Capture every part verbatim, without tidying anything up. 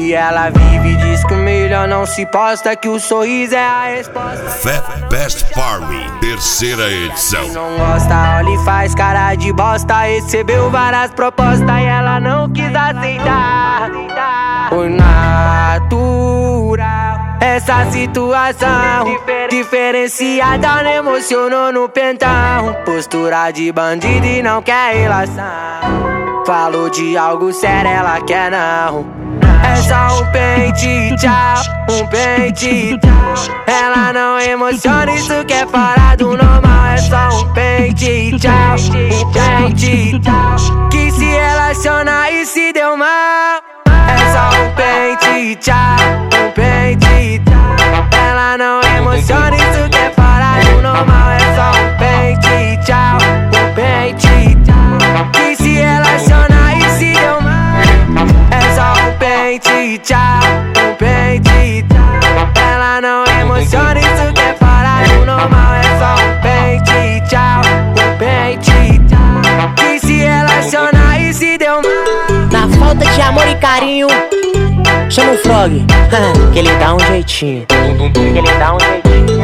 E ela vive, diz que o melhor não se posta, que o sorriso é a resposta. Fat Best Party, terceira edição. Quem não gosta, olha e faz cara de bosta. Recebeu várias propostas e ela não quis aceitar. Foi natural essa situação diferenciada, não emocionou no pentão. Postura de bandido e não quer relação. Falou de algo sério, ela quer não. É só um pente, tchau, um pente, tchau. Ela não emociona, isso que é fora do normal. É só um pente, tchau, um pente, tchau. Que se relaciona e se deu mal. É só um pente, tchau, um pente, tchau. Ela não emociona, isso que é fora do normal. É só um pente, tchau, um pente, tchau. Que se relaciona e se deu mal. É só um pente, tchau, um pente, tchau. Ela não emociona, isso que é fora do normal. É só um pente, tchau, um pente, tchau. Que se relaciona e se deu mal. Na falta de amor e carinho, chama o Frog, que ele dá um jeitinho. Que ele dá um jeitinho.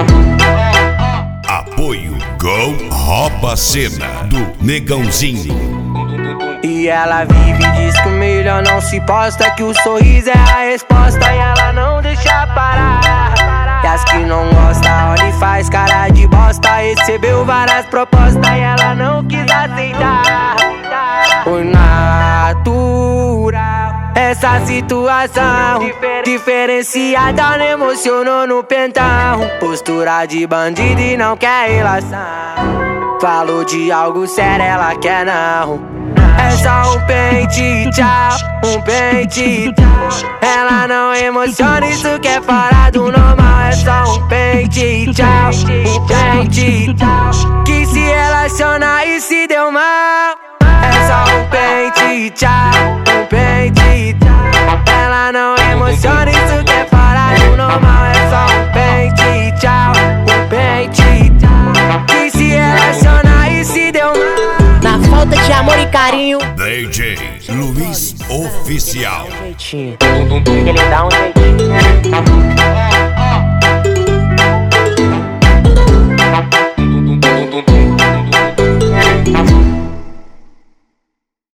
Apoio Go Rouba Cena do Negãozinho. E ela vive, diz que o melhor não se posta, que o sorriso é a resposta. E ela não deixa parar. E as que não gostam, olha e faz cara de bosta. Recebeu várias propostas e ela não quis aceitar. Foi natural essa situação diferenciada, não emocionou no pentão. Postura de bandido e não quer relação. Falou de algo sério, ela quer não. É só um pente, tchau, um pente, tchau. Ela não emociona, isso que é fora do normal. É só um pente, tchau, um pente, tchau. Que se relaciona e se deu mal. É só um pente, tchau, um pente, tchau. Ela não emociona, isso que é fora do normal. É só um pente, tchau, um pente, tchau. Que se relaciona e se deu mal. Na falta de amor e carinho, D J Luiz Oficial. ele dá um jeitinho. Que ele dá um jeitinho.